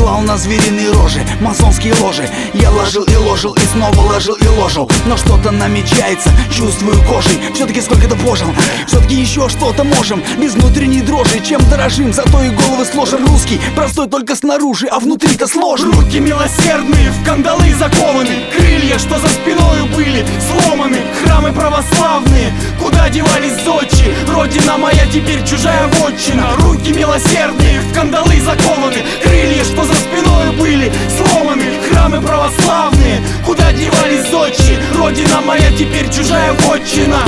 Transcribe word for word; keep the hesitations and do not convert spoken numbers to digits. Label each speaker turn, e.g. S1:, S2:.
S1: клал на звериные рожи, масонские ложи. Я ложил и ложил, и снова ложил и ложил. Но что-то намечается, чувствую кожей. Все-таки сколько-то пожил, все-таки еще что-то можем. Без внутренней дрожи, чем дорожим, зато и головы сложим. Русский, простой только снаружи, а внутри-то сложен.
S2: Руки милосердные, в кандалы закованы. Крылья, что за спиною были, сломаны. Храмы православные, куда девались зодчи? Родина моя теперь чужая вотчина. Руки милосердные, в кандалы закованы. Крылья, что за спиною были, сломаны. Храмы православные, куда девались зодчи? Родина моя теперь чужая вотчина.